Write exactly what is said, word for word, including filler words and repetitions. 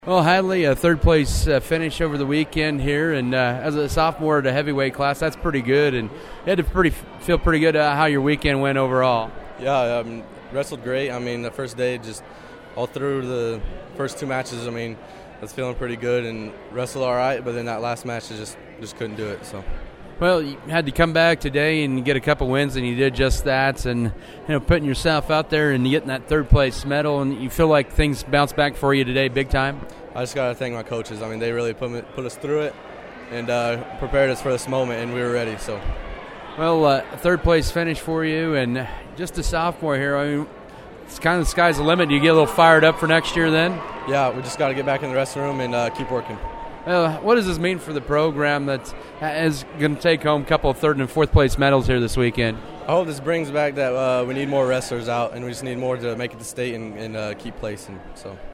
Well, Hadley, a third place uh, finish over the weekend here, and uh, as a sophomore at a heavyweight class, that's pretty good. And you had to pretty feel pretty good uh, how your weekend went overall. Yeah, um, wrestled great. I mean, the first day, just all through the first two matches, I mean, I was feeling pretty good and wrestled all right. But then that last match, I just just couldn't do it. So. Well, you had to come back today and get a couple wins, and you did just that. And you know, putting yourself out there and getting that third place medal, and you feel like things bounced back for you today, big time. I just got to thank my coaches. I mean, they really put me, put us through it and uh, prepared us for this moment, and we were ready. So, well, uh, third place finish for you, and just a sophomore here. I mean, it's kind of the sky's the limit. Do you get a little fired up for next year then? Yeah, we just got to get back in the restroom room and uh, keep working. Uh, what does this mean for the program that is going to take home a couple of third and fourth place medals here this weekend? I hope this brings back that uh, we need more wrestlers out, and we just need more to make it to state and, and uh, keep placing. So.